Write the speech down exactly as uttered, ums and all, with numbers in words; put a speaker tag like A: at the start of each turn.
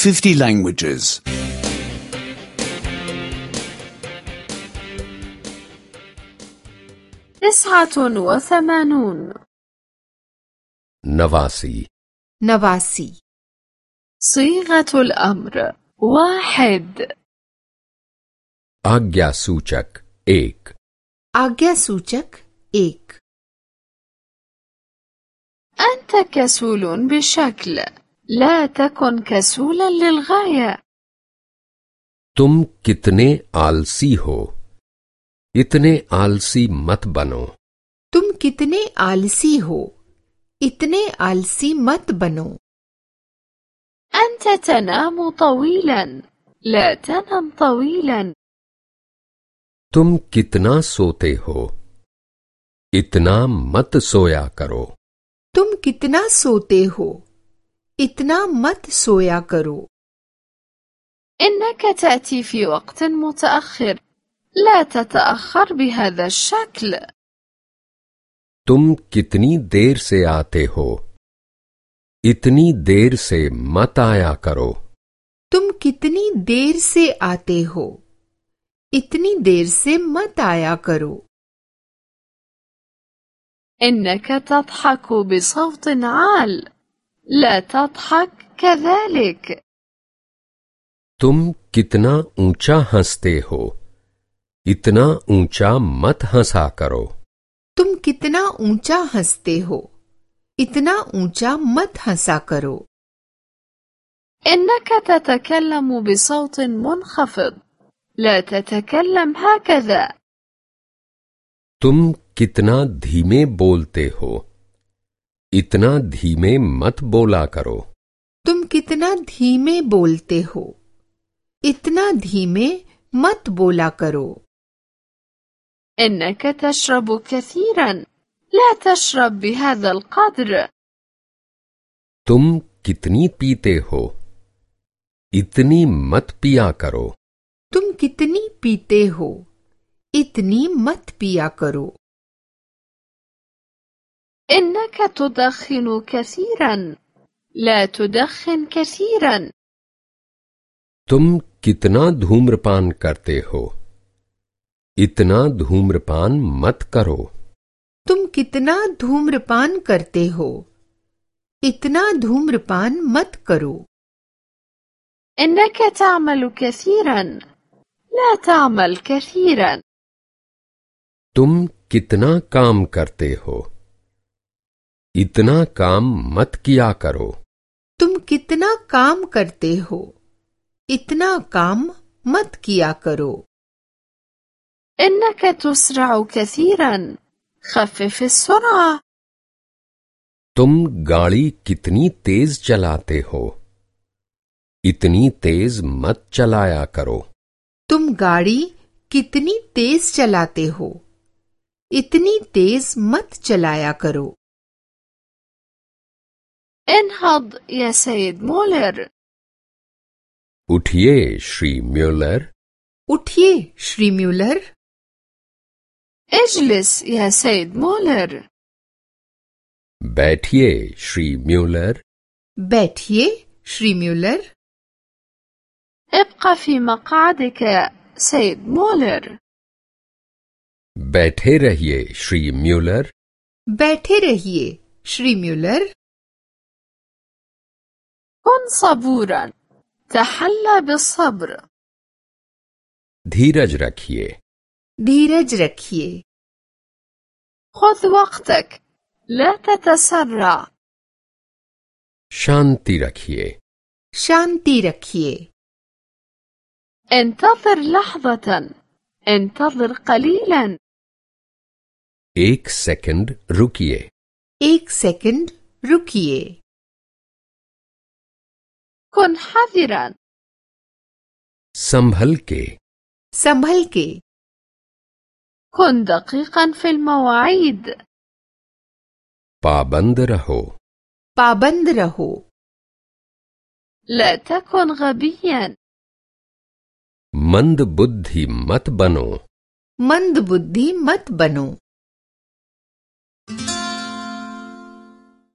A: fifty languages.
B: تسعة وثمانون.
C: नवासी
D: नवासी
B: صيغة الأمر واحد.
C: आज्ञा सूचक एक
D: आज्ञा सूचक एक
B: أنت كسول بشكل، لا تكن كسولا للغاية.
C: तुम कितने आलसी हो, इतने आलसी मत बनो.
D: तुम कितने आलसी हो, इतने आलसी मत बनो.
B: أنت تنام طويلا، لا تنم طويلا.
C: तुम कितना सोते हो, इतना मत सोया करो.
D: तुम कितना सोते हो, इतना मत सोया करो.
B: إنك تأتي في وقت متأخر، لا تتأخر بهذا الشكل.
C: तुम कितनी देर से आते हो, इतनी देर से मत आया करो.
D: तुम कितनी देर से आते हो, इतनी देर से मत आया करो.
B: إنك تضحك بصوت عال، لا تضحك كذلك.
C: तुम कितना ऊंचा हंसते हो, इतना ऊंचा मत हंसा करो.
D: तुम कितना ऊंचा हंसते हो, इतना ऊंचा मत हंसा करो.
B: إنك تتكلم بصوت منخفض، لا تتكلم هكذا.
C: तुम कितना धीमे बोलते हो, इतना धीमे मत बोला करो.
D: तुम कितना धीमे बोलते हो, इतना धीमे मत बोला करो.
B: إنك تشرب كثيرا، لا تشرب بهذا القدر.
C: तुम कितनी पीते हो, इतनी मत पिया करो.
D: तुम कितनी पीते हो, इतनी मत पिया करो.
B: إنك تدخن كثيرا، لا تدخن كثيرا.
C: तुम कितना धूम्रपान करते हो, इतना धूम्रपान मत करो.
D: तुम कितना धूम्रपान करते हो, इतना धूम्रपान मत करो.
B: إنك تعمل كثيرا، لا تعمل كثيرا.
C: तुम कितना काम करते हो, इतना काम मत किया करो.
D: तुम कितना काम करते हो, इतना काम मत किया करो.
B: إنك تسرع كثيرا، خفف السرعة.
C: तुम गाड़ी कितनी तेज चलाते हो, इतनी तेज मत चलाया करो.
D: तुम गाड़ी कितनी तेज चलाते हो, इतनी तेज मत चलाया करो.
B: انهض يا سيد مولر.
C: उठिए श्री म्यूलर.
D: उठिए श्री म्यूलर.
B: اجلس يا سيد مولر.
C: बैठिए श्री म्यूलर.
D: बैठिए श्री म्यूलर.
B: ابقى في مقعدك سيد مولر.
C: बैठे रहिए श्री म्यूलर.
D: बैठे रहिए श्री म्यूलर.
B: كن صبورا، تحلى بالصبر.
C: धीरज रखिए.
D: धीरज रखिए.
B: خذ وقتك، لا تتسرع.
C: शांति रखिए.
D: शांति रखिए.
B: انتظر لحظة، انتظر قليلا.
C: एक सेकंड रुकिए.
D: एक सेकंड रुकिए.
B: كن حذرا.
C: संभल के.
D: संभल के.
B: كن دقيقا في المواعيد.
C: पाबंद रहो.
D: पाबंद रहो.
B: لا تكن غبيا.
C: मंद बुद्धि मत बनो.
D: मंद बुद्धि मत बनो.